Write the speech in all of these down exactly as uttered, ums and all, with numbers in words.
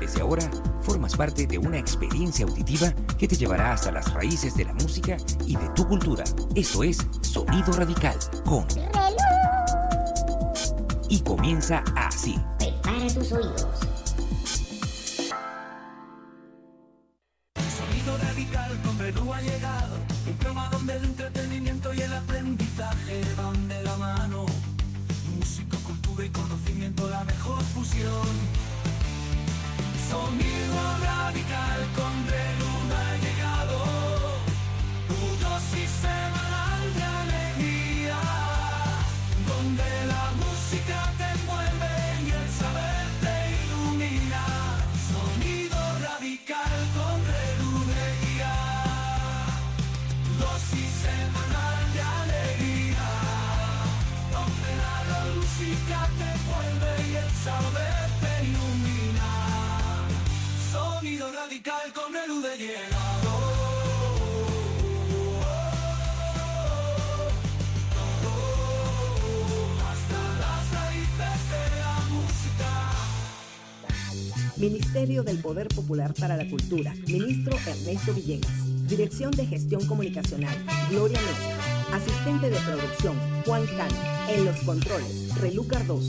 Desde ahora, formas parte de una experiencia auditiva que te llevará hasta las raíces de la música y de tu cultura. Esto es Sonido Radical con Reloj. Y comienza así. Prepara tus oídos. Sonido Radical con Reloj ha llegado. Un programa donde el entretenimiento y el aprendizaje van de la mano. Música, cultura y conocimiento, la mejor fusión. Sonido Radical con Reloj ha llegado. Tu dosis semanal de alegría, donde la música te envuelve y el saber te ilumina. Sonido Radical con Reloj de guía. Dosis semanal de alegría, donde la música te envuelve y el saber te ilumina. Sonido Radical con Reloj de llegado. Hasta las raíces de la música. Ministerio del Poder Popular para la Cultura. Ministro Ernesto Villegas. Dirección de Gestión Comunicacional, Gloria Mesa. Asistente de Producción, Juan Cano. En los controles, Reloj Cardoso.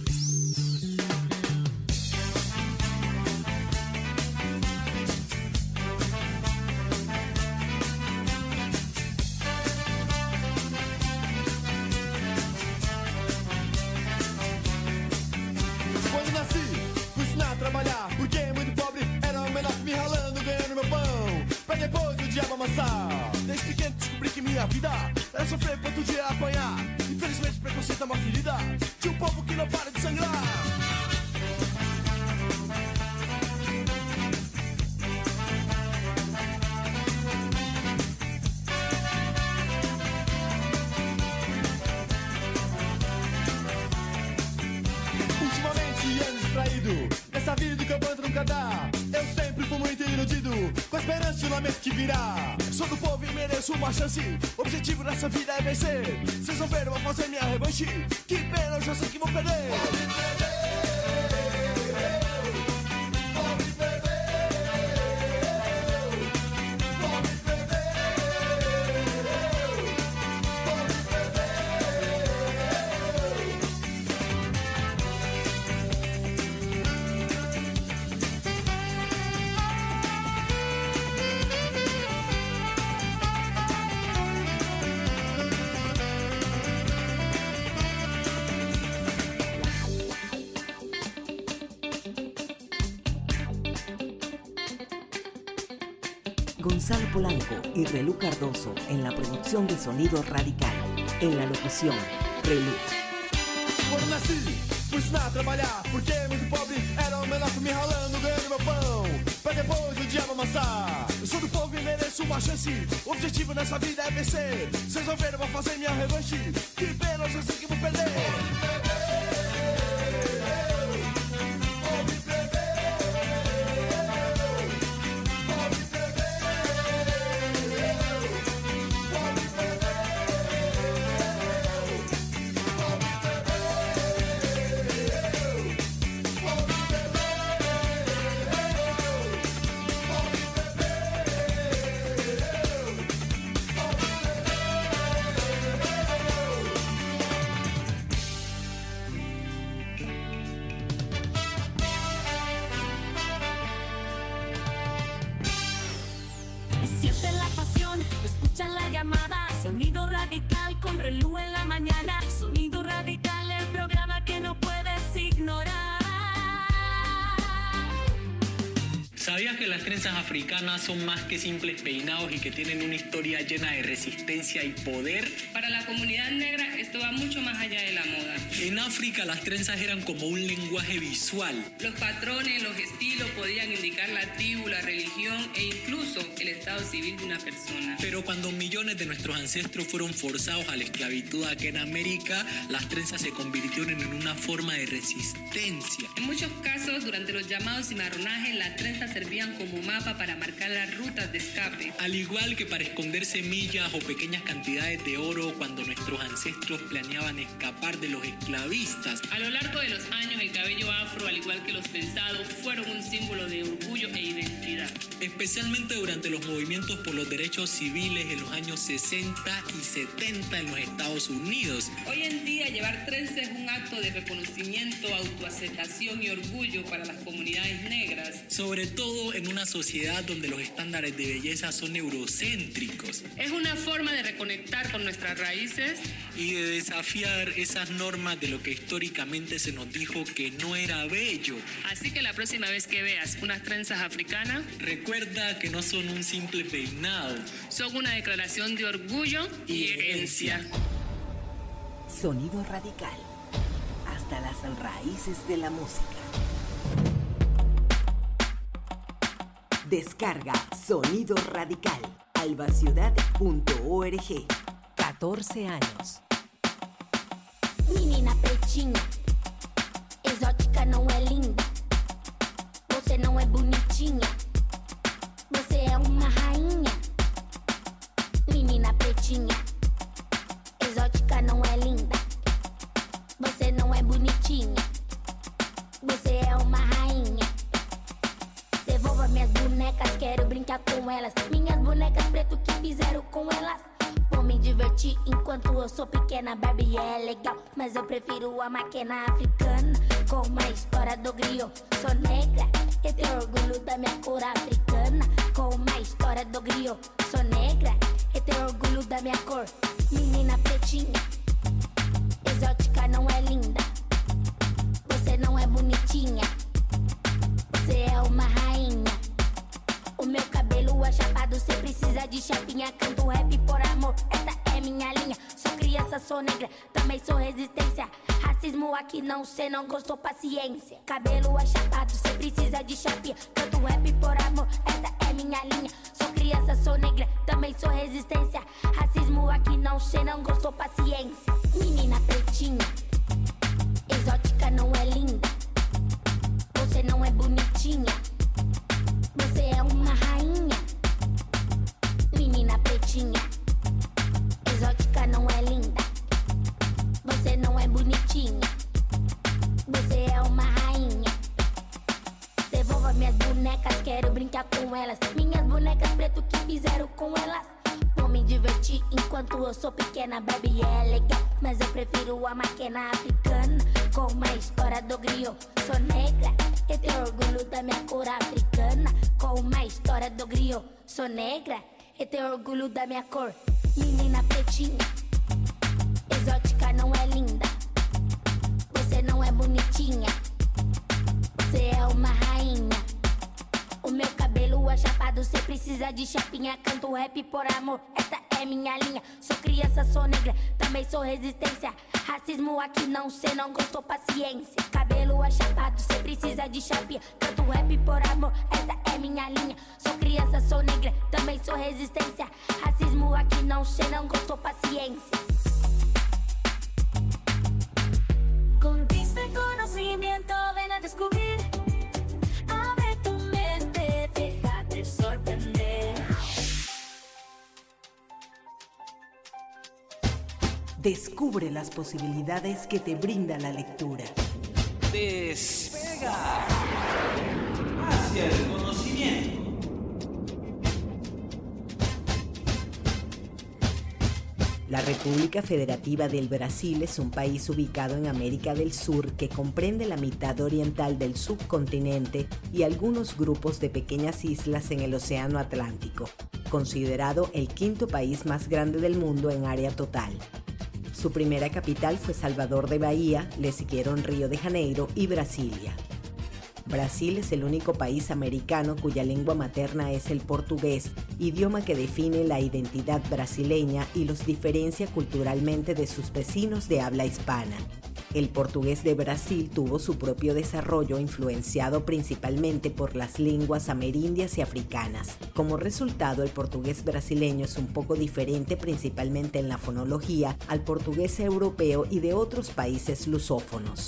Quando nasci, fui ensinar a trabalhar, porque muito pobre era o menor que me ralando, ganhando meu pão, pra depois o diabo amassar. Desde pequeno descobri que minha vida era sofrer pra todo dia apanhar. Infelizmente preconceito é uma ferida de um povo que não para de sangrar. Ultimamente ando distraído, nessa vida do campo nunca dá. Eu sempre fui muito iludido, com a esperança de um lamento que virá. Sou do povo e mereço uma chance, o objetivo nessa vida é vencer. Vocês vão ver, eu vou fazer minha revanche, que pena, eu já sei que vou perder. Gonzalo Polanco y Reloj Cardoso en la producción de Sonido Radical. En la locución, Reloj. Quando nasci, fui ensinar a trabalhar, porque muito pobre era o menor que me ralando, ganhando meu pão, pra depois o diabo amassar. Eu sou do povo e mereço uma chance, o objetivo nessa vida é vencer. Vocês vão ver, eu vou fazer minha revanche, que pena, eu já sei que vou perder. Siente la pasión, escucha la llamada. Sonido Radical con Reloj en la mañana. Sonido Radical, el programa que no puedes ignorar. ¿Sabías que las trenzas africanas son más que simples peinados y que tienen una historia llena de resistencia y poder? Para la comunidad negra esto va mucho más allá de la moda. En África las trenzas eran como un lenguaje visual. Los patrones, los estilos podían indicar la tribu, la religión e incluso el estado civil de una persona. Pero cuando millones de nuestros ancestros fueron forzados a la esclavitud aquí en América, las trenzas se convirtieron en una forma de resistencia. En muchos casos, durante los llamados cimarronajes, las trenzas servían servían como mapa para marcar las rutas de escape. Al igual que para esconder semillas o pequeñas cantidades de oro cuando nuestros ancestros planeaban escapar de los esclavistas. A lo largo de los años, el cabello afro, al igual que los trenzados, fueron un símbolo de orgullo e identidad. Especialmente durante los movimientos por los derechos civiles en los años sesenta y setenta en los Estados Unidos. Hoy en día, llevar trenza es un acto de reconocimiento, autoaceptación y orgullo para las comunidades negras. Sobre todo en una sociedad donde los estándares de belleza son eurocéntricos. Es una forma de reconectar con nuestras raíces y de desafiar esas normas de lo que históricamente se nos dijo que no era bello. Así que la próxima vez que veas unas trenzas africanas, recuerda que no son un simple peinado, son una declaración de orgullo y herencia. Sonido radical, hasta las raíces de la música. Descarga Sonido Radical, albaciudad punto org. catorce años. Menina pretinha, exótica não é linda. Você não é bonitinha, você é uma rainha. Menina pretinha, exótica não é linda. Você não é bonitinha, você é uma rainha. Devolva minhas bonecas, quero brincar com elas. Minhas bonecas preto que fizeram com elas. Vou me divertir enquanto eu sou pequena. Barbie é legal, mas eu prefiro a máquina africana. Com a história do griot, sou negra e tenho orgulho da minha cor africana. Com a história do griot, sou negra e tenho orgulho da minha cor. Menina pretinha, exótica não é linda. Você não é bonitinha, você é uma rainha. O meu cabelo é chapado, cê precisa de chapinha. Canto rap por amor, esta é minha linha. Sou criança, sou negra, também sou resistência. Racismo aqui não, cê não gostou, paciência. Cabelo é chapado, cê precisa de chapinha. Canto rap por amor, esta é minha linha. Sou criança, sou negra, também sou resistência. Racismo aqui não, cê não gostou, paciência. Menina pretinha, exótica não é linda. Você não é bonitinha, você é uma rainha. Menina pretinha, exótica não é linda. Você não é bonitinha, você é uma rainha. Devolva minhas bonecas, quero brincar com elas. Minhas bonecas preto que fizeram com elas. Vou me divertir enquanto eu sou pequena. Barbie é legal, mas eu prefiro a máquina africana. Com a história do griot, sou negra e tenho orgulho da minha cor africana. Com a história do griot, sou negra e tenho orgulho da minha cor. Menina pretinha, exótica não é linda. Você não é bonitinha, você é uma rainha. O meu cabelo é chapado, cê precisa de chapinha. Canto rap por amor, esta é minha linha. Sou criança, sou negra, também sou resistência. Racismo aqui não, cê não gostou, paciência. Cabelo é chapado, cê precisa de chapinha. Canto rap por amor, esta é minha linha. Sou criança, sou negra, também sou resistência. Racismo aqui não, cê não gostou, paciência. Conquista el conocimiento, ven a descubrir. Abre tu mente, déjate sorprender. Descubre las posibilidades que te brinda la lectura. Despega hacia el conocimiento. La República Federativa del Brasil es un país ubicado en América del Sur que comprende la mitad oriental del subcontinente y algunos grupos de pequeñas islas en el Océano Atlántico, considerado el quinto país más grande del mundo en área total. Su primera capital fue Salvador de Bahía, le siguieron Río de Janeiro y Brasilia. Brasil es el único país americano cuya lengua materna es el portugués, idioma que define la identidad brasileña y los diferencia culturalmente de sus vecinos de habla hispana. El portugués de Brasil tuvo su propio desarrollo influenciado principalmente por las lenguas amerindias y africanas. Como resultado, el portugués brasileño es un poco diferente principalmente en la fonología al portugués europeo y de otros países lusófonos.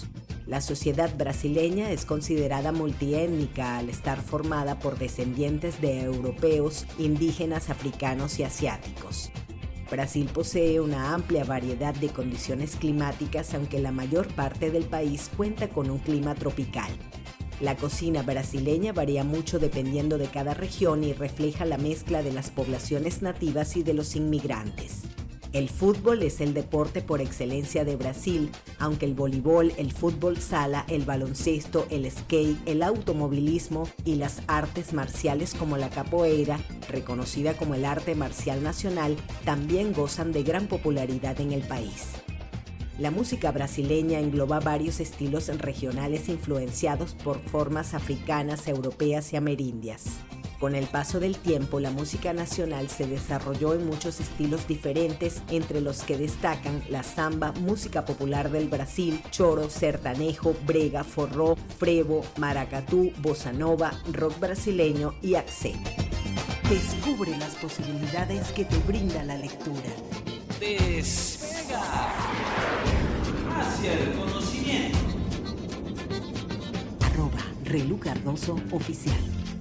La sociedad brasileña es considerada multiétnica al estar formada por descendientes de europeos, indígenas, africanos y asiáticos. Brasil posee una amplia variedad de condiciones climáticas, aunque la mayor parte del país cuenta con un clima tropical. La cocina brasileña varía mucho dependiendo de cada región y refleja la mezcla de las poblaciones nativas y de los inmigrantes. El fútbol es el deporte por excelencia de Brasil, aunque el voleibol, el fútbol sala, el baloncesto, el skate, el automovilismo y las artes marciales como la capoeira, reconocida como el arte marcial nacional, también gozan de gran popularidad en el país. La música brasileña engloba varios estilos regionales influenciados por formas africanas, europeas y amerindias. Con el paso del tiempo, la música nacional se desarrolló en muchos estilos diferentes, entre los que destacan la samba, música popular del Brasil, choro, sertanejo, brega, forró, frevo, maracatú, bossa nova, rock brasileño y axé. Descubre las posibilidades que te brinda la lectura. Despega hacia el conocimiento. Arroba Relu Cardoso Oficial.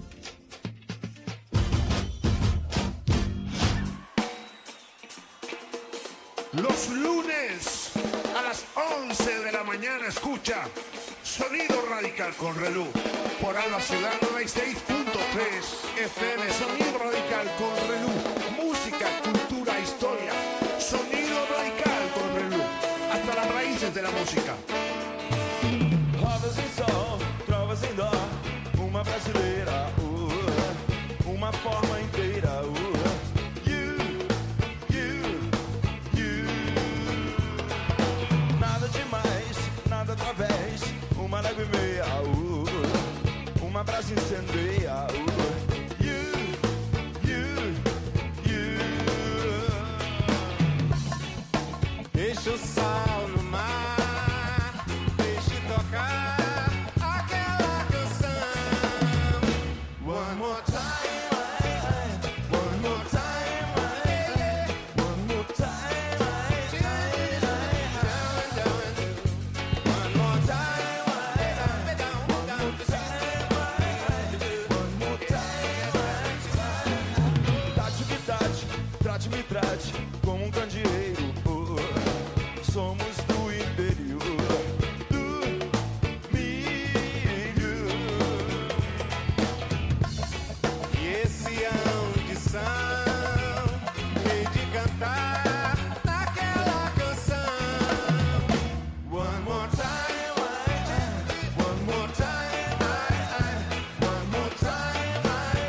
Los lunes a las once de la mañana escucha Sonido Radical con Relú por Alba Ciudad noventa y seis punto tres F M. Sonido Radical con Relú, música, cultura, historia. Sonido Radical con Relú, hasta las raíces de la música. Rodas em sol, trovas em dó, uma brasileira, uh, uma forma inteira, uh. Através, uma leve meia, uh, uma brasa incendeia, uh, you, you, you. Deixa o sal no mar, deixe tocar aquela canção. One more time, one more time, one more time. Me trate como um candeeiro, oh, somos do interior do milho. E esse é a audição, hei de cantar naquela canção. One more time, one more time, one more time.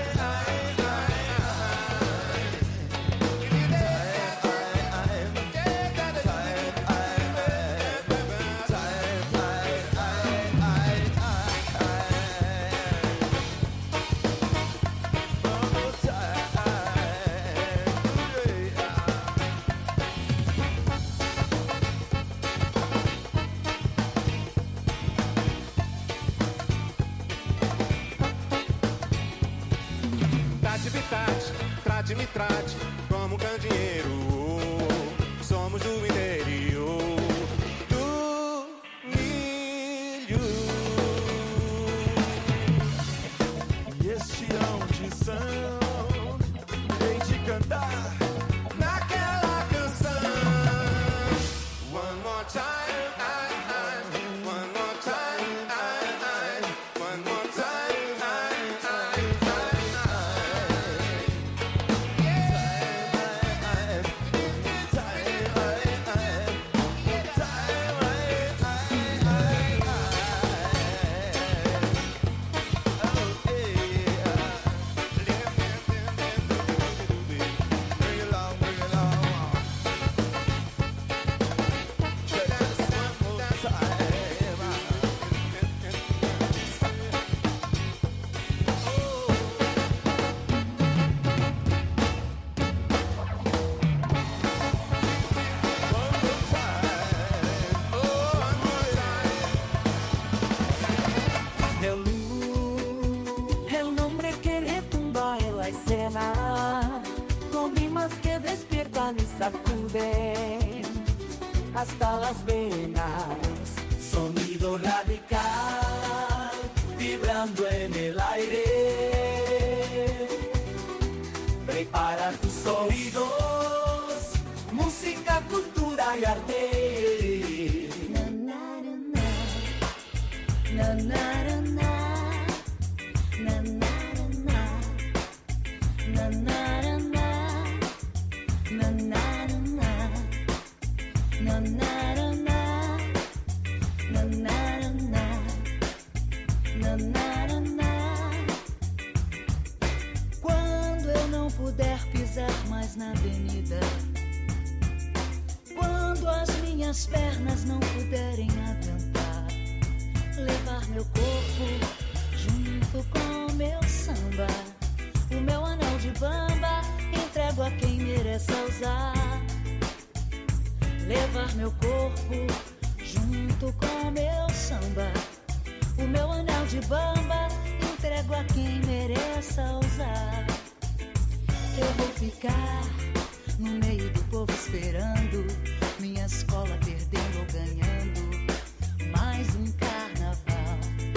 Me trate como candeeiro, somos do interior do milho. E este é a audição, hei de cantar naquela canção. One more time, I, I, one more time, I, I, one more time, I, I, I. Con rimas que despiertan y sacuden hasta las venas. Sonido radical. sonando en el aire. Prepara tus oídos, música, cultura y arte. Na na na na na na na na na na na quando eu não puder pisar mais na avenida, quando as minhas pernas não puderem aguentar, levar meu corpo junto com meu samba, o meu anel de bamba entrego a quem mereça usar. Levar meu corpo junto com meu samba, o meu anel de bamba entrego a quem mereça usar. Eu vou ficar no meio do povo esperando, minha escola perdendo ou ganhando mais um carnaval.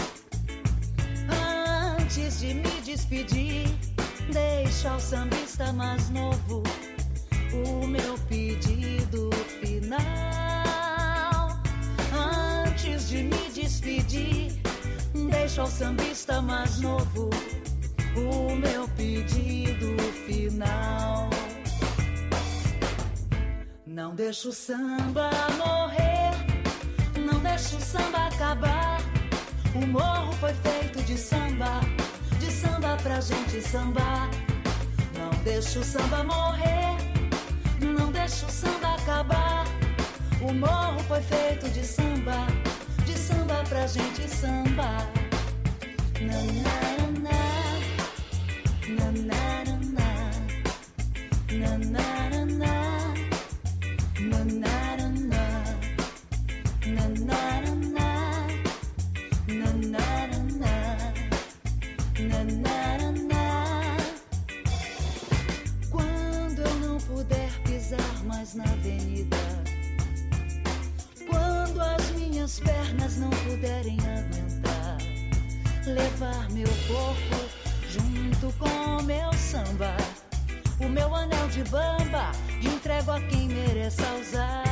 Antes de me despedir, deixa ao sambista mais novo o meu pedido final. Antes de me despedir, deixa ao sambista mais novo o meu pedido final. Não deixa o samba morrer, não deixa o samba acabar. O morro foi feito de samba, de samba pra gente sambar. Não deixa o samba morrer, não deixa o samba acabar. O morro foi feito de samba, de samba pra gente sambar. Na na na na na na na na na na na na na. Quando eu não puder pisar mais na avenida, quando as minhas pernas não puderem aguentar, levar meu corpo junto com meu samba, o meu anel de bamba entrego a quem mereça usar.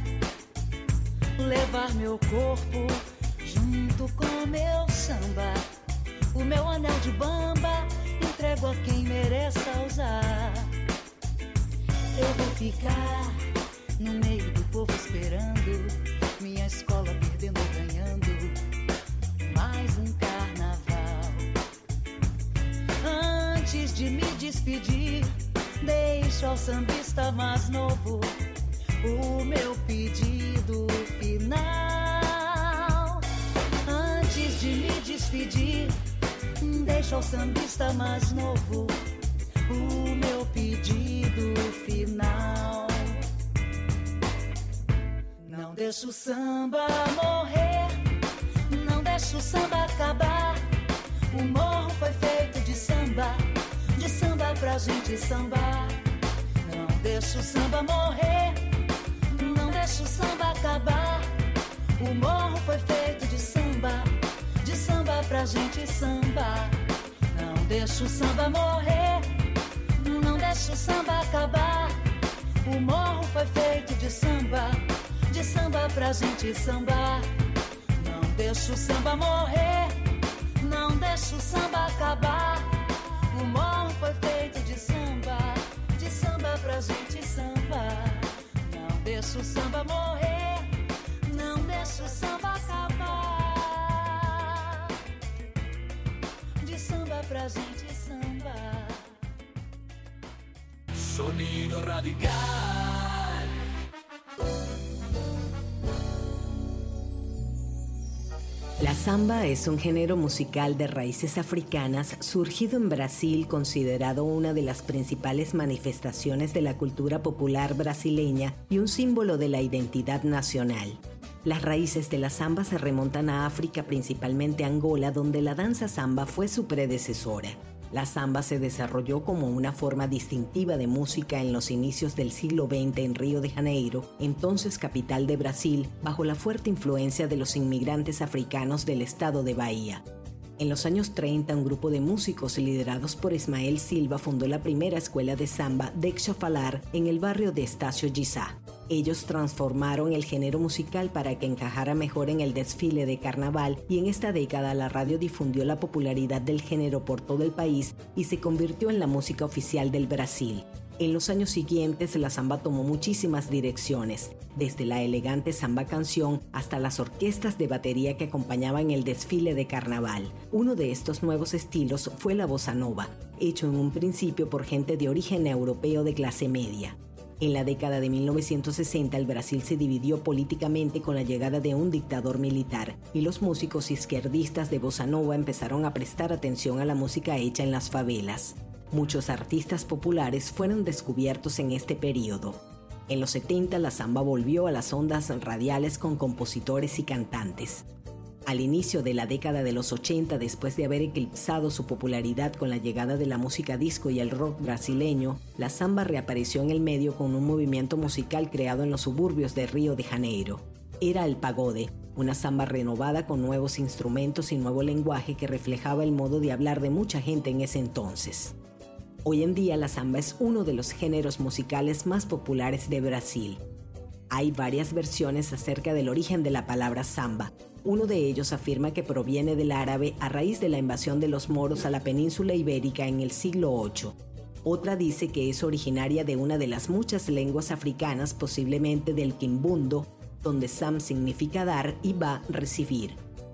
Levar meu corpo junto com meu samba, o meu anel de bamba entrego a quem mereça usar. Eu vou ficar no meio do povo esperando, minha escola perdendo ou ganhando mais um carnaval. Antes de me despedir, deixo ao sambista mais novo o meu pedido final. Antes de me despedir, deixo ao sambista mais novo o meu pedido final. Não deixa o samba morrer, não deixa o samba acabar. O morro foi feito de samba, de samba pra gente sambar. Não deixa o samba morrer, não deixa o samba acabar. O morro foi feito de samba, de samba pra gente sambar. Não deixa o samba morrer, não deixa o samba acabar. O morro foi feito de samba, de samba pra gente sambar. Não deixa o samba morrer, não deixa o samba acabar. O morro foi feito de samba, de samba pra gente sambar. Não deixa o samba morrer, não deixa o samba acabar. De samba pra gente sambar. Sonido radical. La samba es un género musical de raíces africanas surgido en Brasil, considerado una de las principales manifestaciones de la cultura popular brasileña y un símbolo de la identidad nacional. Las raíces de la samba se remontan a África, principalmente a Angola, donde la danza samba fue su predecesora. La samba se desarrolló como una forma distintiva de música en los inicios del siglo veinte en Río de Janeiro, entonces capital de Brasil, bajo la fuerte influencia de los inmigrantes africanos del estado de Bahía. En los años treinta, un grupo de músicos liderados por Ismael Silva fundó la primera escuela de samba Deixa Falar en el barrio de Estácio de Sá. Ellos transformaron el género musical para que encajara mejor en el desfile de carnaval y en esta década la radio difundió la popularidad del género por todo el país y se convirtió en la música oficial del Brasil. En los años siguientes, la samba tomó muchísimas direcciones, desde la elegante samba canción hasta las orquestas de batería que acompañaban el desfile de carnaval. Uno de estos nuevos estilos fue la bossa nova, hecho en un principio por gente de origen europeo de clase media. En la década de mil novecientos sesenta, el Brasil se dividió políticamente con la llegada de un dictador militar y los músicos izquierdistas de bossa nova empezaron a prestar atención a la música hecha en las favelas. Muchos artistas populares fueron descubiertos en este periodo. En los setenta, la samba volvió a las ondas radiales con compositores y cantantes. Al inicio de la década de los ochenta, después de haber eclipsado su popularidad con la llegada de la música disco y el rock brasileño, la samba reapareció en el medio con un movimiento musical creado en los suburbios de Río de Janeiro. Era el pagode, una samba renovada con nuevos instrumentos y nuevo lenguaje que reflejaba el modo de hablar de mucha gente en ese entonces. Hoy en día la samba es uno de los géneros musicales más populares de Brasil. Hay varias versiones acerca del origen de la palabra samba. Uno de ellos afirma que proviene del árabe a raíz de la invasión de los moros a la península ibérica en el siglo ocho. Otra dice que es originaria de una de las muchas lenguas africanas, posiblemente del quimbundo, donde sam significa dar y ba recibir.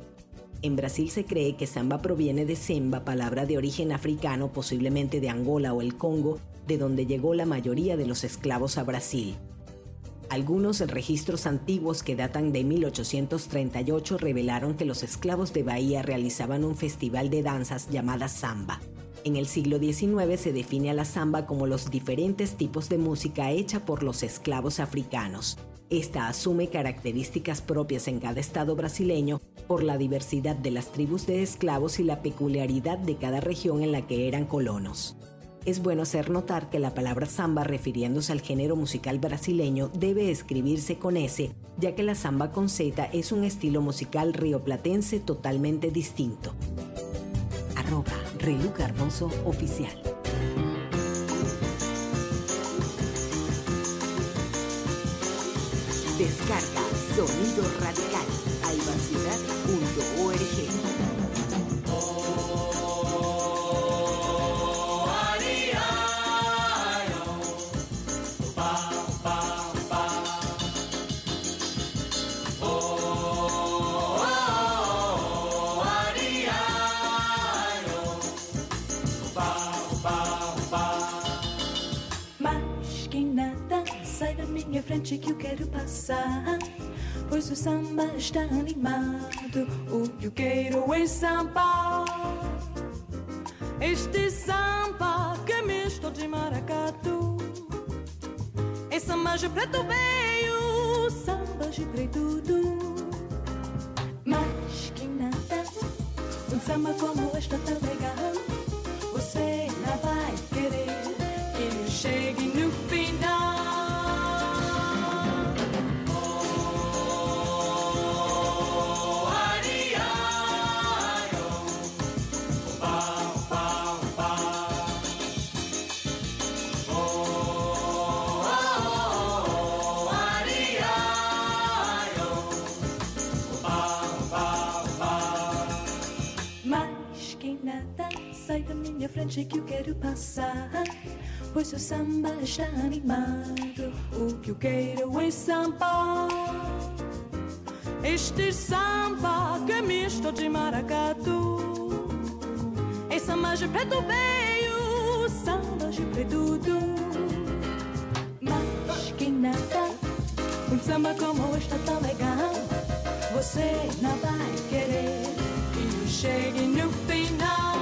En Brasil se cree que samba proviene de semba, palabra de origen africano, posiblemente de Angola o el Congo, de donde llegó la mayoría de los esclavos a Brasil. Algunos registros antiguos que datan de mil ochocientos treinta y ocho revelaron que los esclavos de Bahía realizaban un festival de danzas llamada samba. En el siglo diecinueve se define a la samba como los diferentes tipos de música hecha por los esclavos africanos. Esta asume características propias en cada estado brasileño por la diversidad de las tribus de esclavos y la peculiaridad de cada región en la que eran colonos. Es bueno hacer notar que la palabra samba, refiriéndose al género musical brasileño, debe escribirse con S, ya que la samba con Z es un estilo musical rioplatense totalmente distinto. Arroba Relu Cardoso Oficial. Descarga Sonido Radical, albaciudad punto org. Minha frente que eu quero passar, pois o samba está animado. O que eu quero é samba, este samba que é misto de maracatu. É samba de preto veio, samba de preto tudo. Mas que nada, um samba como este tá legal. Você não vai querer que ele chegue no final. Sai da minha frente que eu quero passar, pois o samba está animado. O que eu quero é samba, este samba que é misto de maracatu. É samba de preto veio, samba de preto tudo. Mas que nada, um samba como este tão legal. Você não vai querer que eu chegue no final.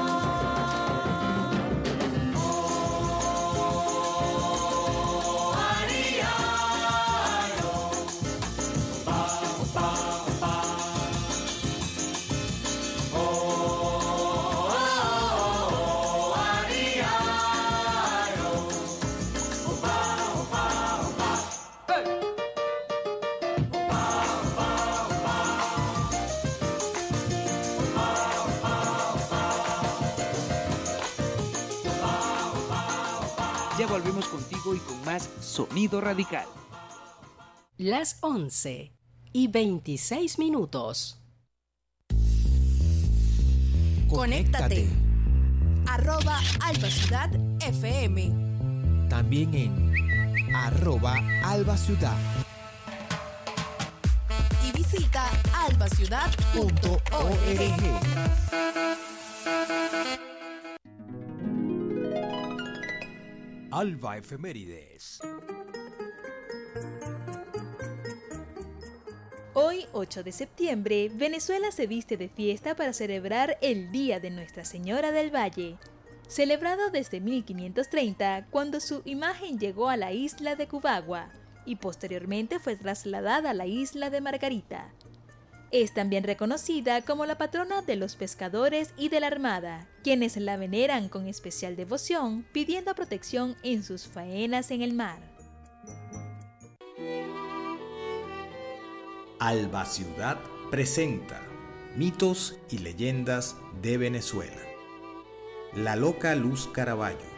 volvemos contigo y con más Sonido Radical. Las once y veintiséis minutos. Conéctate. Arroba Alba Ciudad F M. También en arroba Alba Ciudad. Y visita albaciudad punto org. Alba Efemérides. Hoy, ocho de septiembre, Venezuela se viste de fiesta para celebrar el Día de Nuestra Señora del Valle, celebrado desde mil quinientos treinta, cuando su imagen llegó a la isla de Cubagua y posteriormente fue trasladada a la isla de Margarita. Es también reconocida como la patrona de los pescadores y de la Armada, quienes la veneran con especial devoción, pidiendo protección en sus faenas en el mar. Alba Ciudad presenta Mitos y leyendas de Venezuela. La loca Luz Caraballo.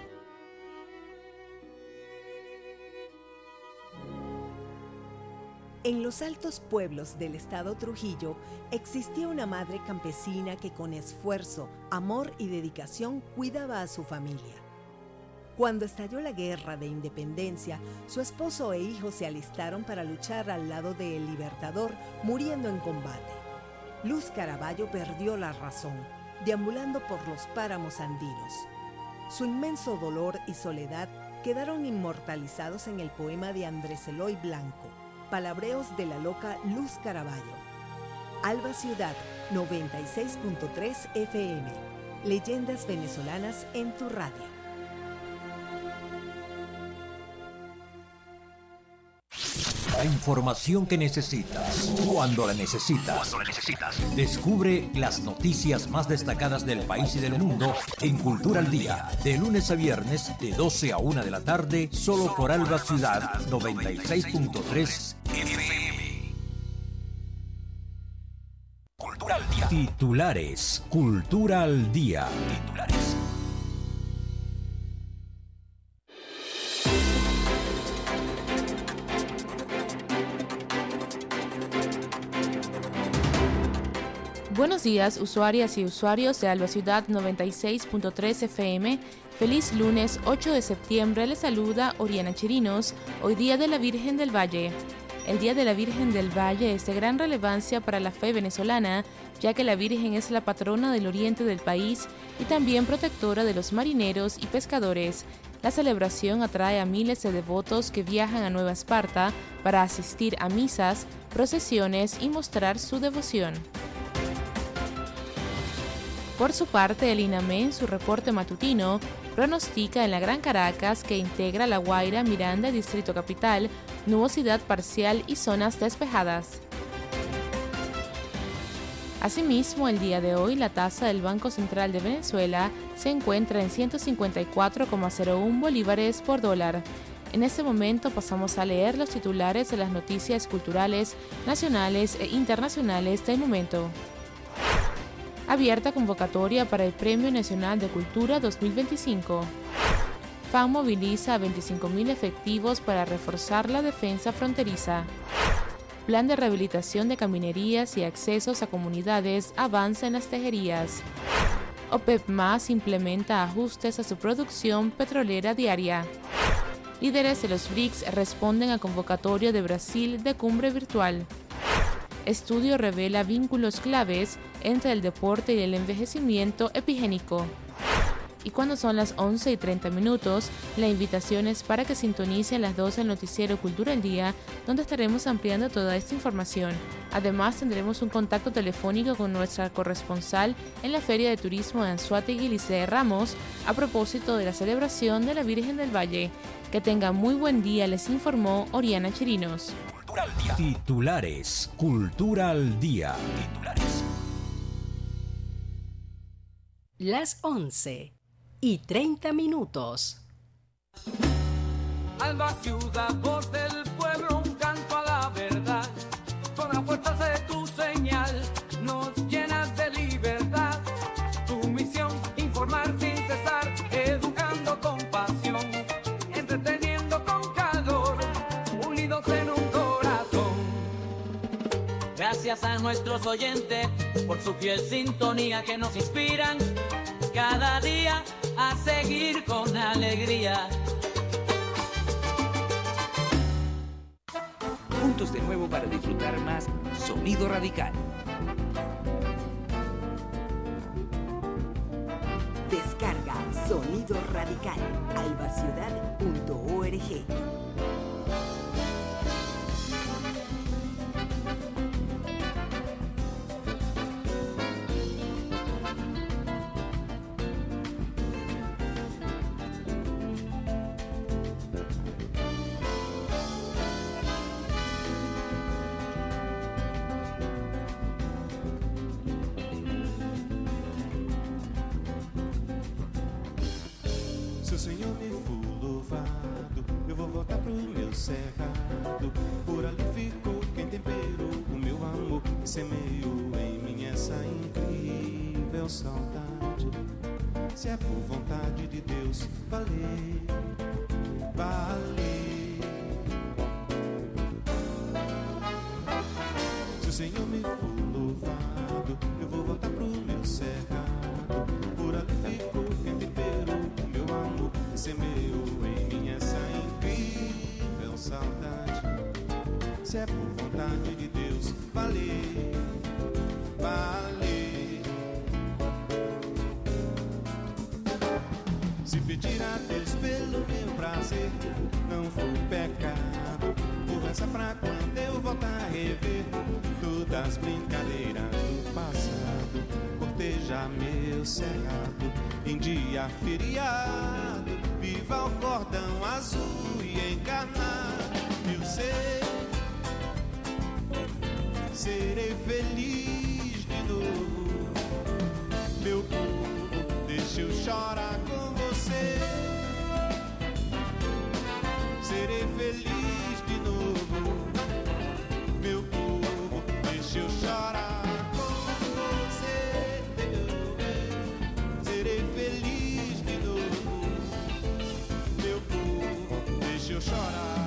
En los altos pueblos del estado Trujillo existía una madre campesina que con esfuerzo, amor y dedicación cuidaba a su familia. Cuando estalló la guerra de independencia, su esposo e hijo se alistaron para luchar al lado del Libertador, muriendo en combate. Luz Caraballo perdió la razón, deambulando por los páramos andinos. Su inmenso dolor y soledad quedaron inmortalizados en el poema de Andrés Eloy Blanco, Palabreos de la loca Luz Caraballo. Alba Ciudad noventa y seis punto tres F M. Leyendas venezolanas en tu radio. La información que necesitas, cuando la necesitas. Cuando la necesitas. Descubre las noticias más destacadas del país y del mundo en Cultura al Día, de lunes a viernes, de doce a una de la tarde, solo por Alba Ciudad noventa y seis punto tres F M. Cultura al Día. Titulares. Cultura al Día. Titulares. Buenos días, usuarias y usuarios de Alba Ciudad noventa y seis punto tres F M. Feliz lunes ocho de septiembre. Les saluda Oriana Chirinos, hoy Día de la Virgen del Valle. El Día de la Virgen del Valle es de gran relevancia para la fe venezolana, ya que la Virgen es la patrona del oriente del país y también protectora de los marineros y pescadores. La celebración atrae a miles de devotos que viajan a Nueva Esparta para asistir a misas, procesiones y mostrar su devoción. Por su parte, el INAME, en su reporte matutino, pronostica en la Gran Caracas, que integra La Guaira, Miranda y Distrito Capital, nubosidad parcial y zonas despejadas. Asimismo, el día de hoy, la tasa del Banco Central de Venezuela se encuentra en ciento cincuenta y cuatro coma cero uno bolívares por dólar. En este momento pasamos a leer los titulares de las noticias culturales, nacionales e internacionales del momento. Abierta convocatoria para el Premio Nacional de Cultura dos mil veinticinco. F A N moviliza a veinticinco mil efectivos para reforzar la defensa fronteriza. Plan de rehabilitación de caminerías y accesos a comunidades avanza en las tejerías. OPEP más implementa ajustes a su producción petrolera diaria. Líderes de los B R I C S responden a convocatoria de Brasil de cumbre virtual. Estudio revela vínculos claves entre el deporte y el envejecimiento epigénico. Y cuando son las once y treinta minutos, la invitación es para que sintonicen las doce el noticiero Cultura al Día, donde estaremos ampliando toda esta información. Además, tendremos un contacto telefónico con nuestra corresponsal en la Feria de Turismo de Anzoátegui, Licea Ramos, a propósito de la celebración de la Virgen del Valle. Que tengan muy buen día, les informó Oriana Chirinos. Cultura al Día. Titulares. Cultura al Día. Titulares. Las once y treinta minutos. Alba Ciudad, voz del pueblo, un canto a la verdad. Con la fuerza de tu señal, nos llenas de libertad. Tu misión, informar sin cesar, educando con pasión. En gracias a nuestros oyentes por su fiel sintonía que nos inspiran cada día a seguir con alegría. Juntos de nuevo para disfrutar más Sonido Radical. Descarga Sonido Radical, alba ciudad punto org. Senhor, me for louvado, eu vou voltar pro meu cerrado. Por ali ficou quem temperou o meu amor e semeou em mim essa incrível saudade. Se é por vontade de Deus, valer, valer. Se o Senhor me for louvado, eu vou voltar pro meu cerrado. Por ali ficou quem temperou o meu amor e semeou em mim essa incrível saudade. Se é por vontade de Deus, valer, valer. Se pedir a Deus pelo meu prazer não for pecado, por essa pra quando eu voltar a rever todas as brincadeiras do passado, cortejar meu cerrado em dia feriado, viva o cordão azul e encarnado. Eu sei, serei feliz de novo, meu povo, deixa eu chorar com você. Serei feliz de novo, meu povo, deixa eu chorar com você. Serei feliz de novo, meu povo, deixa eu chorar.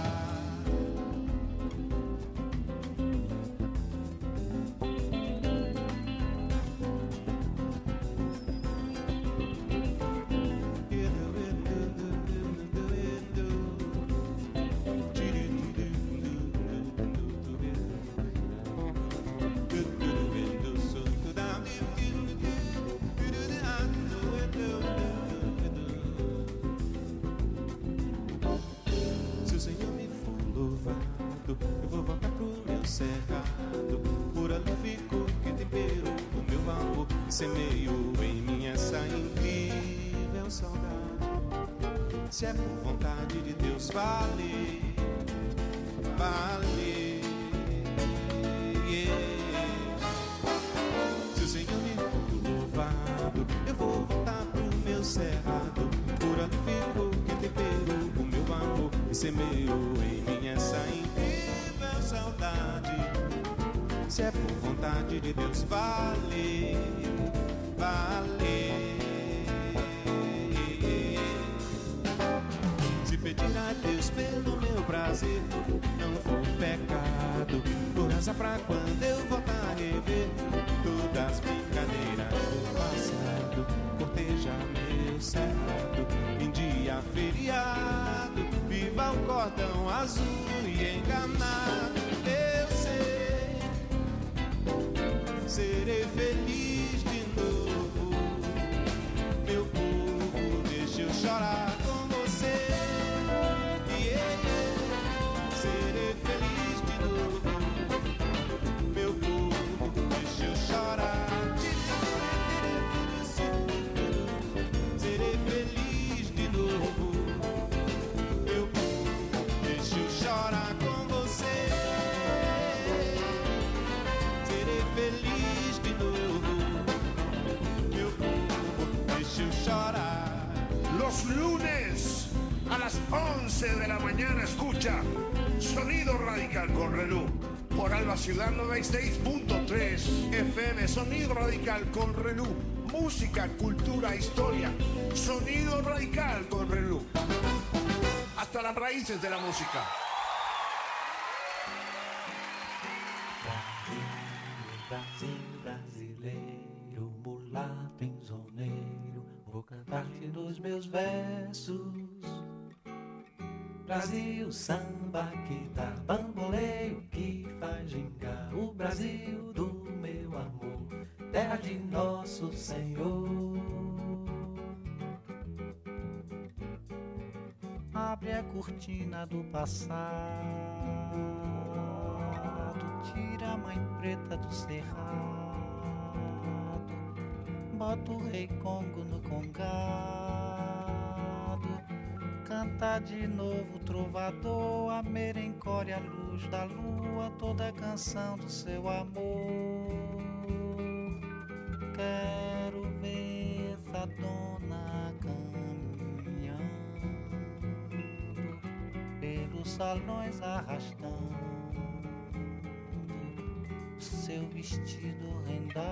Eu vou voltar pro meu cerrado. Por ali ficou quem temperou o meu amor e semeou em mim essa incrível saudade. Se é por vontade de Deus, vale, vale, yeah. Se o Senhor me for louvado, eu vou voltar pro meu cerrado. Por ali ficou quem temperou o meu amor e semeou em mim essa incrível saudade. Se é por vontade de Deus, vale, vale. Se pedir a Deus pelo meu prazer não for pecado, por razão pra quando eu voltar a rever todas as brincadeiras do passado, cortejar meu cerrado em dia feriado, viva o cordão azul e enganado. Eu sei, serei feliz de novo, meu povo, deixa eu chorar com você. Yeah. Serei feliz de novo, meu povo, deixa eu chorar. Serei feliz de novo, meu povo, deixa eu chorar com você. Serei feliz de novo, meu povo, deixa eu chorar. Los lunes a las once de la mañana escucha Sonido Radical con Relú por Alba Ciudad noventa y seis punto tres F M. Sonido Radical con Relú, música, cultura, historia. Sonido Radical con Relú, hasta las raíces de la música. Brasil brasileiro, mulato enzoneiro, vou cantar-te nos meus versos. Brasil, samba que dá bamboleio, que faz gingar. O Brasil do meu amor, terra de nosso Senhor. Abre a cortina do passado, tira a mãe preta do cerrado, bota o rei Congo no congado, canta de novo o trovador, a merencore, a luz da lua, toda a canção do seu amor. Quero ver essa dona caminhando pelos salões, arrastando seu vestido rendado.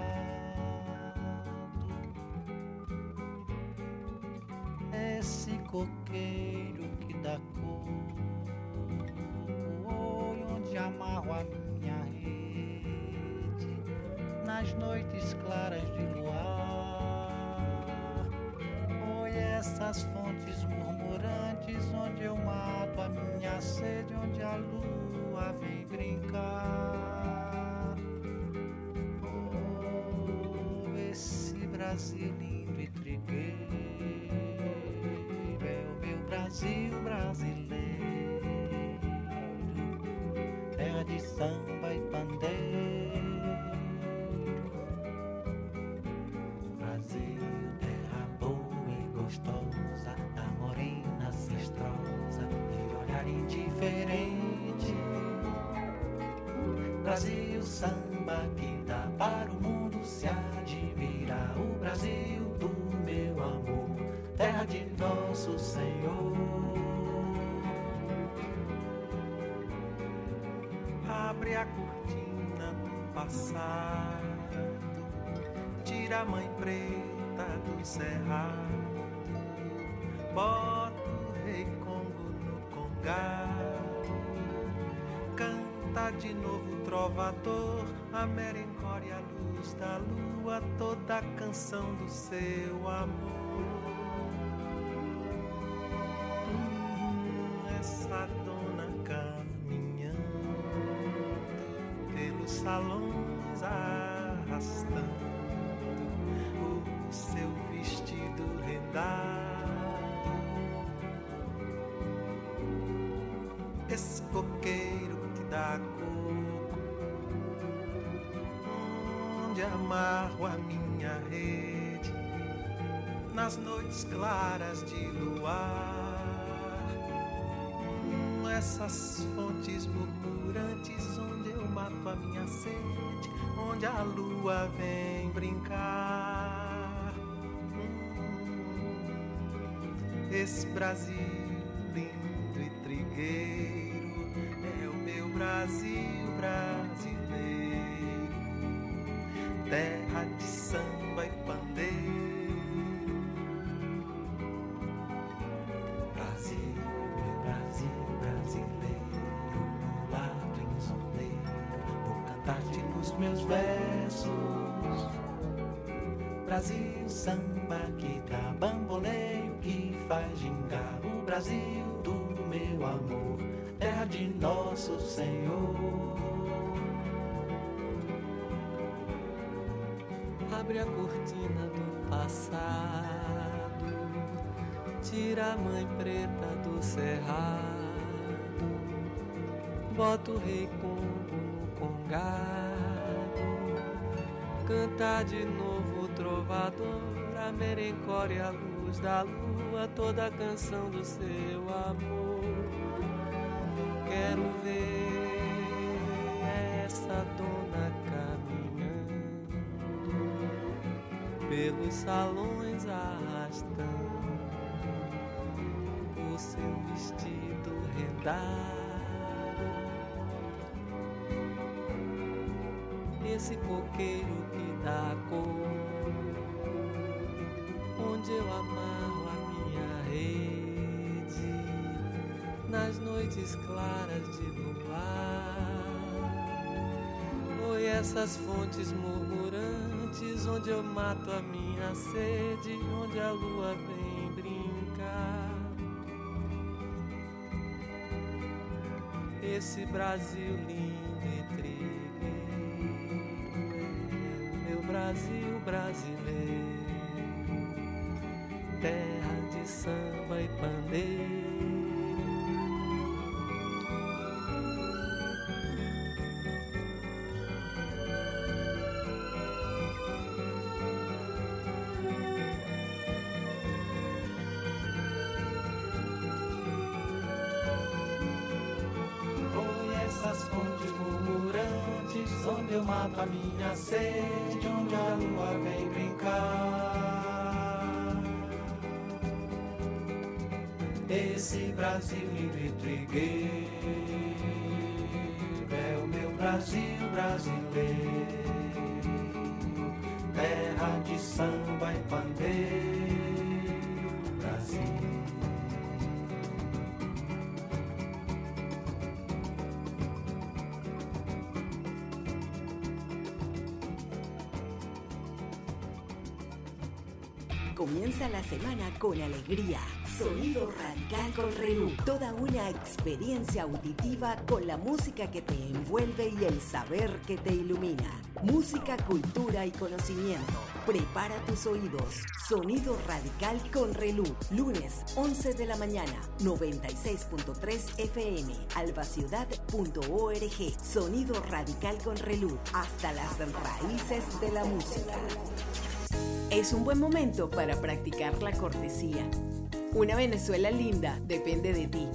Esse coqueiro que dá coco, onde amarro a minha rede nas noites claras de luar. Oi, essas fontes murmurantes onde eu mato a minha sede, onde a lua vem brincar. Oh, esse Brasil lindo e trigueiro é o meu Brasil brasileiro, terra de samba e pandeiro. Brasil, terra boa e gostosa, da morena cestrosa e olhar indiferente. Brasil, samba que dá para o mundo se admirar. O Brasil do meu amor, terra de nosso Senhor. Abre a cortina do passado, tira a mãe preta do cerrado, bota o rei Congo no congado, canta de novo o trovador, a merencore, a luz da lua, toda a canção do seu amor. Hum, essa dona caminhando pelos salões, arrastando o seu vestido rendado. Esse coqueiro que dá coco, onde amarro a minha rede nas noites claras de luar. Hum, essas fontes murmurantes onde eu mato a minha sede, onde a lua vem brincar. Hum, esse Brasil lindo e trigueiro é o meu Brasil brasileiro, terra de samba e pandeiro. Brasil, meu Brasil brasileiro, mulato enzoneiro, vou cantar-te nos meus versos. Brasil, samba que dá bamboleio, que faz gingar. O Brasil do meu amor, terra de nosso Senhor. Abre a cortina do passado, tira a mãe preta do cerrado, bota o rei Congo no congado, canta de novo o trovador, a merencore, a luz da lua, toda a canção do seu amor. Quero ver essa dona caminhando pelos salões, arrastando o seu vestido rendado. Esse coqueiro que dá cor, onde eu amarro a minha rede nas noites claras de luar. Oi, essas fontes murmurantes, onde eu mato a minha sede, onde a lua vem brincar. Esse Brasil lindo e trigueiro, meu Brasil brasileiro, terra de samba e pandeiro. Onde eu mato a minha sede, onde a lua vem brincar. Esse Brasil lindo e trigueiro é o meu Brasil brasileiro, terra de samba e pandeiro, Brasil. Comienza la semana con alegría. Sonido Radical con Relú. Toda una experiencia auditiva con la música que te envuelve y el saber que te ilumina. Música, cultura y conocimiento. Prepara tus oídos. Sonido Radical con Relú. Lunes, once de la mañana. noventa y seis punto tres F M. albaciudad punto org. Sonido Radical con Relú. Hasta las raíces de la música. Es un buen momento para practicar la cortesía. Una Venezuela linda depende de ti.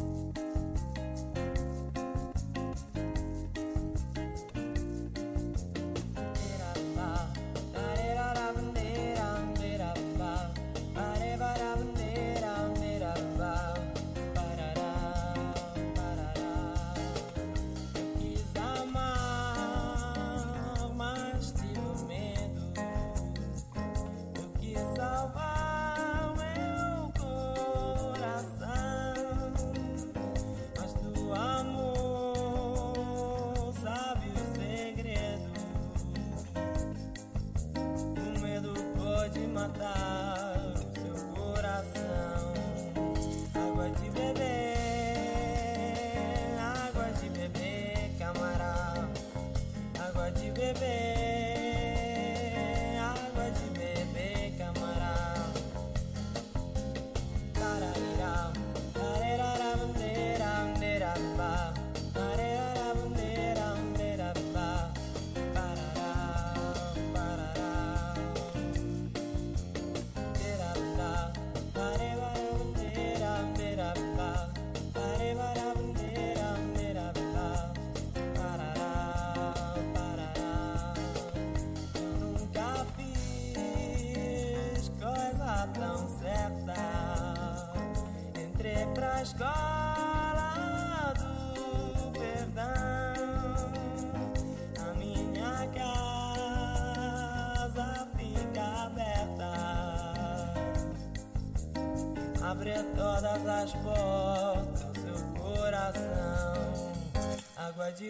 Abre todas as portas do seu coração. Água de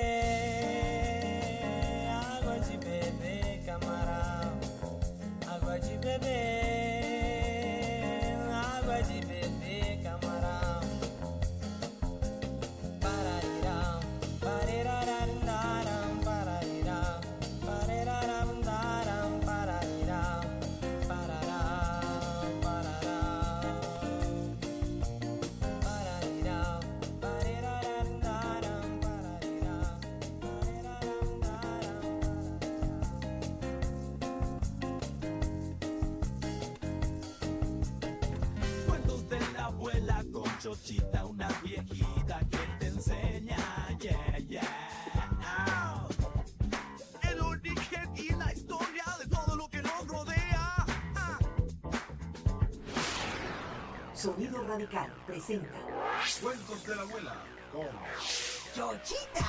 beber, água de beber, camarão. Água de beber, água de beber, camarão. Pararirão, parirararam, pararirão, pariraram, pararirão, parará. Chochita, una viejita que te enseña, yeah, yeah. Oh. El origen y la historia de todo lo que nos rodea. Ah. Sonido Radical presenta Cuentos de la abuela con Chochita.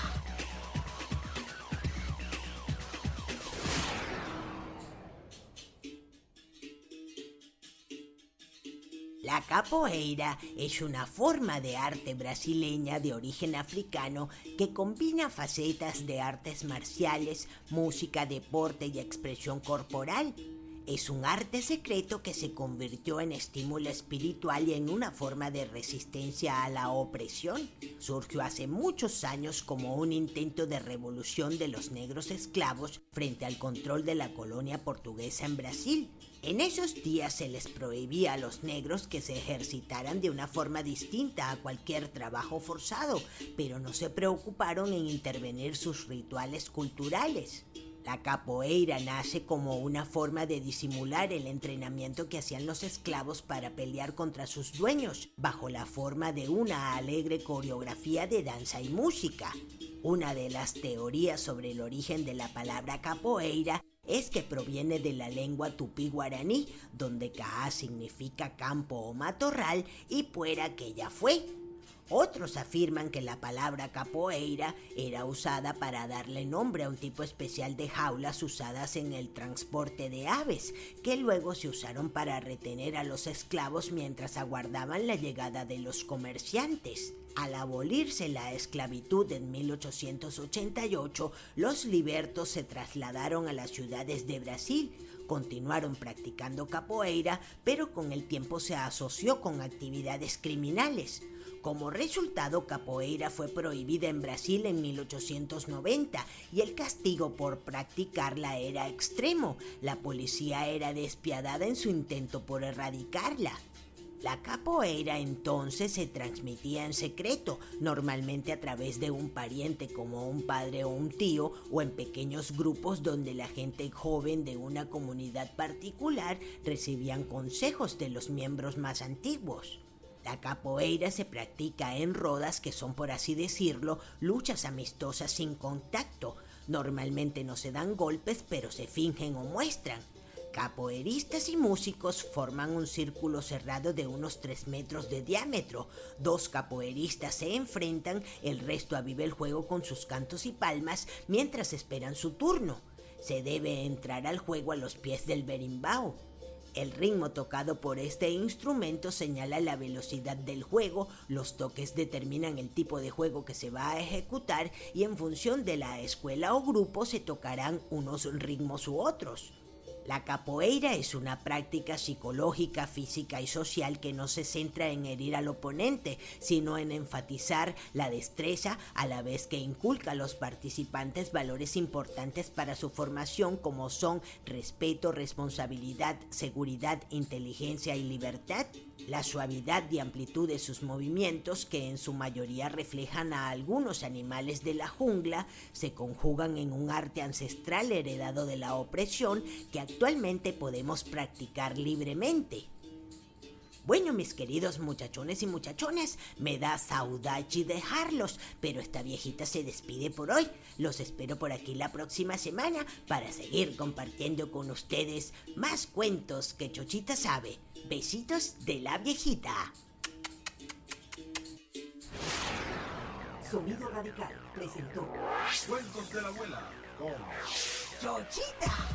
La capoeira es una forma de arte brasileña de origen africano que combina facetas de artes marciales, música, deporte y expresión corporal. Es un arte secreto que se convirtió en estímulo espiritual y en una forma de resistencia a la opresión. Surgió hace muchos años como un intento de revolución de los negros esclavos frente al control de la colonia portuguesa en Brasil. En esos días se les prohibía a los negros que se ejercitaran de una forma distinta a cualquier trabajo forzado, pero no se preocuparon en intervenir sus rituales culturales. La capoeira nace como una forma de disimular el entrenamiento que hacían los esclavos para pelear contra sus dueños, bajo la forma de una alegre coreografía de danza y música. Una de las teorías sobre el origen de la palabra capoeira es que proviene de la lengua tupí-guaraní, donde caá significa campo o matorral y puera que ya fue. Otros afirman que la palabra capoeira era usada para darle nombre a un tipo especial de jaulas usadas en el transporte de aves, que luego se usaron para retener a los esclavos mientras aguardaban la llegada de los comerciantes. Al abolirse la esclavitud en mil ochocientos ochenta y ocho, los libertos se trasladaron a las ciudades de Brasil. Continuaron practicando capoeira, pero con el tiempo se asoció con actividades criminales. Como resultado, capoeira fue prohibida en Brasil en mil ochocientos noventa y el castigo por practicarla era extremo. La policía era despiadada en su intento por erradicarla. La capoeira entonces se transmitía en secreto, normalmente a través de un pariente como un padre o un tío, o en pequeños grupos donde la gente joven de una comunidad particular recibían consejos de los miembros más antiguos. La capoeira se practica en rodas, que son, por así decirlo, luchas amistosas sin contacto. Normalmente no se dan golpes, pero se fingen o muestran. Capoeiristas y músicos forman un círculo cerrado de unos tres metros de diámetro. Dos capoeiristas se enfrentan, el resto aviva el juego con sus cantos y palmas mientras esperan su turno. Se debe entrar al juego a los pies del berimbau. El ritmo tocado por este instrumento señala la velocidad del juego, los toques determinan el tipo de juego que se va a ejecutar y en función de la escuela o grupo se tocarán unos ritmos u otros. La capoeira es una práctica psicológica, física y social que no se centra en herir al oponente, sino en enfatizar la destreza, a la vez que inculca a los participantes valores importantes para su formación, como son respeto, responsabilidad, seguridad, inteligencia y libertad. La suavidad y amplitud de sus movimientos, que en su mayoría reflejan a algunos animales de la jungla, se conjugan en un arte ancestral heredado de la opresión que actualmente podemos practicar libremente. Bueno, mis queridos muchachones y muchachonas, me da saudade dejarlos, pero esta viejita se despide por hoy. Los espero por aquí la próxima semana para seguir compartiendo con ustedes más cuentos que Chochita sabe. Besitos de la viejita. Sonido Radical presentó Cuentos de la abuela con Chochita.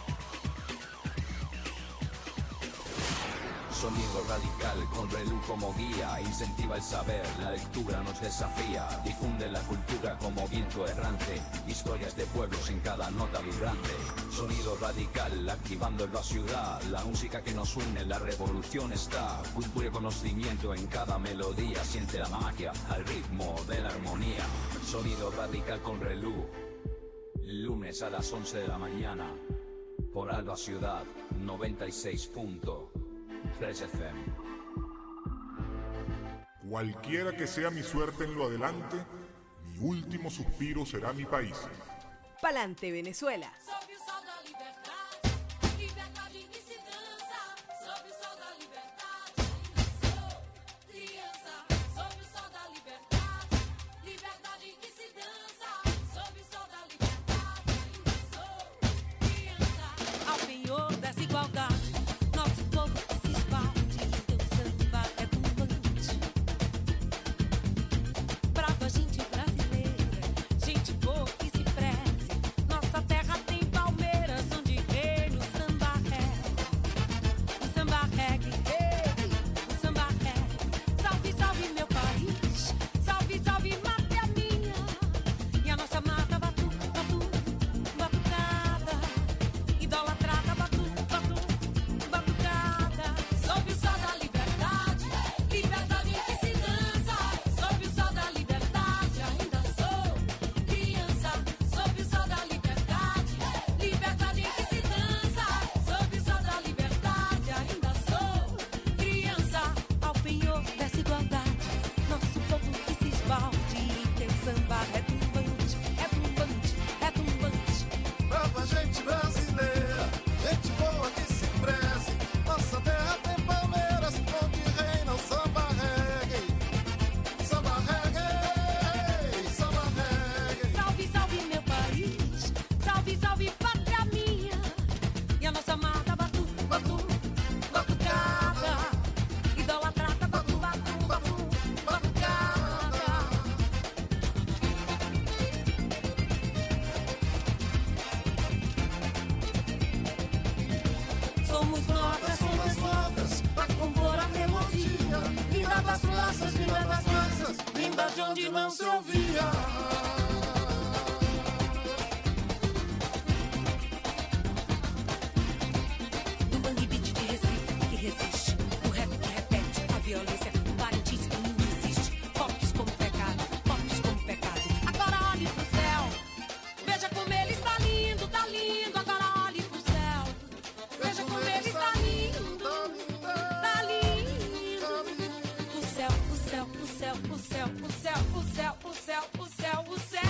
Sonido radical con Relú como guía, incentiva el saber, la lectura nos desafía, difunde la cultura como viento errante, historias de pueblos en cada nota vibrante. Sonido radical, activando la ciudad, la música que nos une, la revolución está, cultura y conocimiento en cada melodía, siente la magia al ritmo de la armonía. Sonido radical con Relú, lunes a las once de la mañana, por Alba Ciudad noventa y seis punto tres F M. Cualquiera que sea mi suerte en lo adelante, mi último suspiro será mi país. Pa'lante, Venezuela. Gente boa que se preze, nossa terra tem Essas vindas das massas, vinda de onde não se ouvia. Do bang beat de Recife que resiste, do rap que repete a violência, do parentesco que não existe. Pops como pecado, pops como pecado. Agora olhe pro céu, veja como ele está lindo, tá lindo. Agora olhe pro céu, veja como ele está lindo, tá lindo. O céu, o céu, o céu, o céu, o céu, o céu, o céu, o céu, o céu.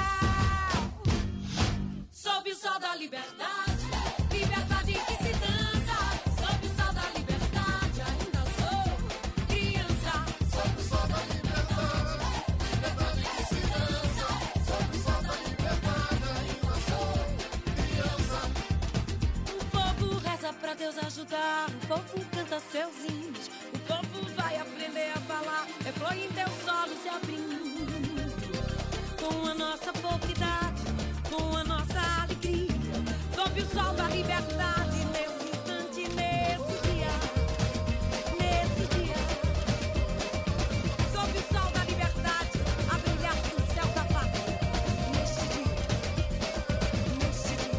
Sob o sol da liberdade, liberdade que se dança. Sob o sol da liberdade, ainda sou criança. Sob o sol da liberdade, liberdade que se dança. Sob o sol da liberdade, ainda sou criança. O povo reza pra Deus ajudar, o povo canta seus hinos, o povo vai aprender a falar, é flor em teu solo se abrindo. Com a nossa pouca idade, com a nossa alegria, sob o sol da liberdade, nesse instante, nesse dia, nesse dia. Sob o sol da liberdade, a brilhar no céu da pátria, neste dia, neste dia.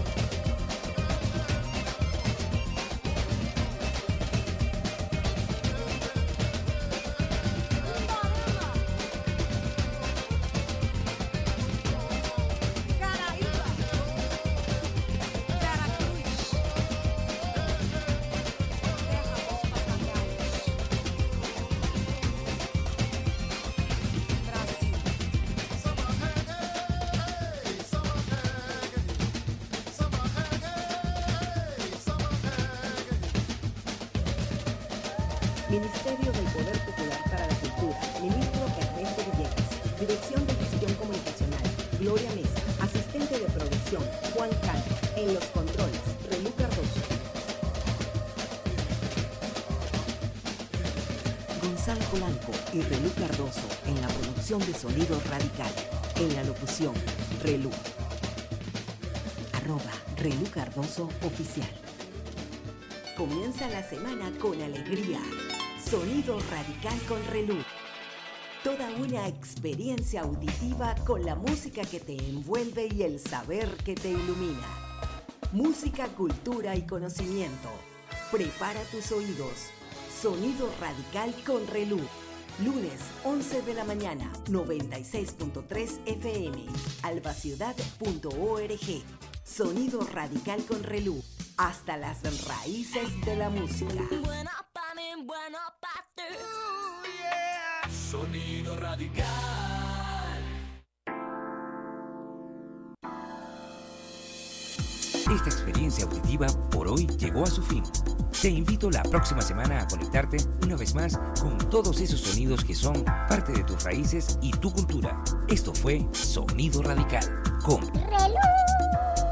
Ministerio del Poder Popular para la Cultura, Ministro Ernesto Villegas. Dirección de Gestión Comunicacional, Gloria Mesa. Asistente de Producción, Juan Cano. En los controles, Relú Cardoso. Gonzalo Polanco y Relú Cardoso en la producción de Sonido Radical. En la locución, Relú. Arroba Relú Cardoso Oficial. Comienza la semana con alegría. Sonido Radical con Relú. Toda una experiencia auditiva con la música que te envuelve y el saber que te ilumina. Música, cultura y conocimiento. Prepara tus oídos. Sonido Radical con Relú. Lunes, once de la mañana, noventa y seis punto tres F M. albaciudad punto org. Sonido Radical con Relú. Hasta las raíces de la música. Sonido Radical. Esta experiencia auditiva por hoy llegó a su fin. Te invito la próxima semana a conectarte una vez más con todos esos sonidos que son parte de tus raíces y tu cultura. Esto fue Sonido Radical con Relú.